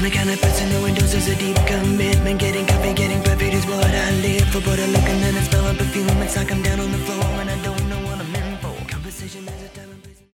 the kind of person who endorses a deep commitment. Getting coffee, getting perfect is what I live for. But I look and then I smell a perfume. It's like I'm down on the floor.